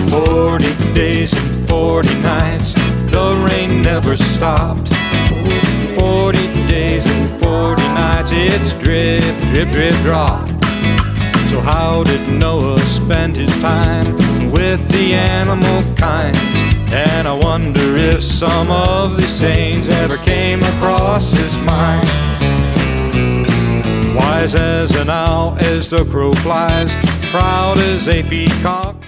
40 days and 40 nights, the rain never stopped. 40 days and 40 nights, it's drip, drip, drip, drop. So how did Noah spend his time with the animal kinds? And I wonder if some of these things ever came across his mind. Wise as an owl as the crow flies, proud as a peacock.